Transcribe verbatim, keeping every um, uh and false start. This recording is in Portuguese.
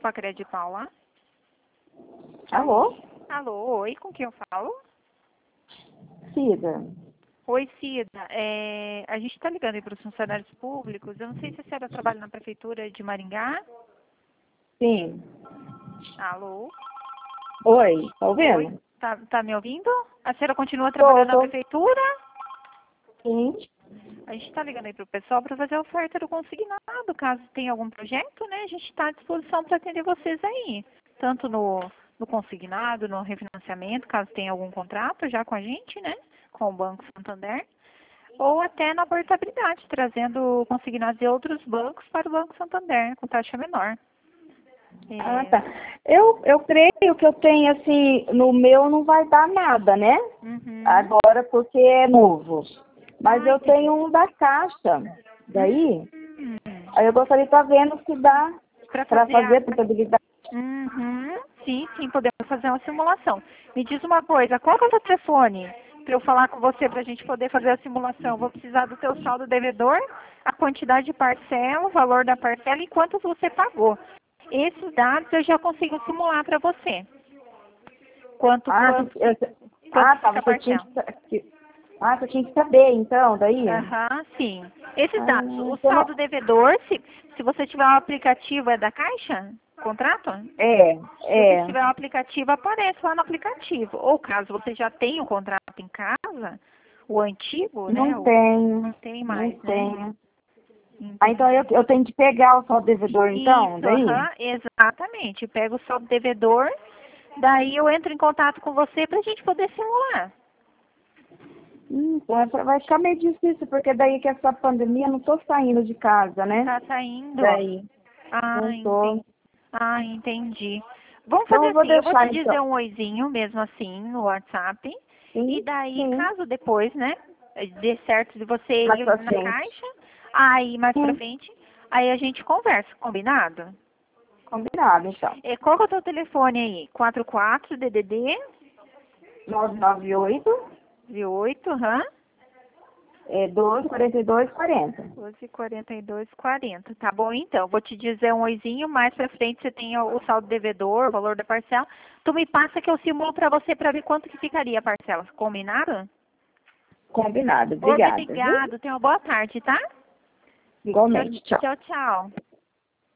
Copa Crédito Paula. Alô? Alô, oi, com quem eu falo? Cida. Oi, Cida. É, a gente está ligando aí para os funcionários públicos. Eu não sei se a senhora trabalha na Prefeitura de Maringá. Sim. Alô? Oi, tá ouvindo? Oi, tá, tá me ouvindo? A senhora continua Tô, trabalhando na tô. Prefeitura? Sim. A gente está ligando aí para o pessoal para fazer a oferta do consignado. Caso tenha algum projeto, né? A gente está à disposição para atender vocês aí. Tanto no, no consignado, no refinanciamento, caso tenha algum contrato já com a gente, né? Com o Banco Santander. Ou até na portabilidade, trazendo consignados de outros bancos para o Banco Santander, com taxa menor. Ah, É, tá. Eu, eu creio que eu tenho, assim, no meu não vai dar nada, né? uhum. Agora, porque é novo. Mas Ah, eu entendi. tenho um da Caixa. Daí, Hum, aí eu gostaria de estar vendo se dá para para fazer a... fazer a portabilidade. Uhum. Sim, sim, podemos fazer uma simulação. Me diz uma coisa, qual que é o teu telefone para eu falar com você para a gente poder fazer a simulação? Vou precisar do teu saldo devedor, a quantidade de parcela, o valor da parcela e quanto você pagou. Esses dados eu já consigo simular para você. Quanto, Ah, quanto, que- eu- quanto ah, tá. fica a Você tinha parcela? que, sa- que- ah, você tinha que saber, então, daí. Aham, sim. Esses Ah, dados, o então, saldo devedor, se, se você tiver um aplicativo, é da Caixa? Contrato? é, Se você é. tiver um aplicativo, aparece lá no aplicativo. Ou caso você já tenha o contrato em casa, o antigo, né? Não O, não tenho, tem não mais, né? tenho. Ah, então eu, Entendi. eu tenho que pegar o saldo devedor, então, Isso, daí? aham, exatamente. Pega o saldo devedor, daí eu entro em contato com você para a gente poder simular. Hum, então é pra- vai ficar meio difícil, porque daí que essa pandemia eu não tô saindo de casa, Não né? tá saindo? Daí, Ah, não tô. entendi. Ah, entendi. Vamos Então fazer eu vou assim, eu vou te deixar, dizer então. um oizinho mesmo assim no WhatsApp. E Sim, daí, sim, caso depois, né, dê certo de você mais ir pra na frente. caixa, aí mais pra Sim, frente, aí a gente conversa, combinado? combinado, então. É, qual que é o teu telefone aí? quatro quatro D D D nove nove oito, oito, hã? é, doze, quarenta e dois, quarenta. doze, quarenta e dois, quarenta. Tá bom, então. Vou te dizer um oizinho, mais pra frente você tem o o saldo devedor, o valor da parcela. Tu me passa que eu simulo pra você pra ver quanto que ficaria a parcela. Combinado? Combinado, obrigada, viu? Obrigado. Tenha uma boa tarde, tá? Tchau, Igualmente, tchau. tchau, tchau.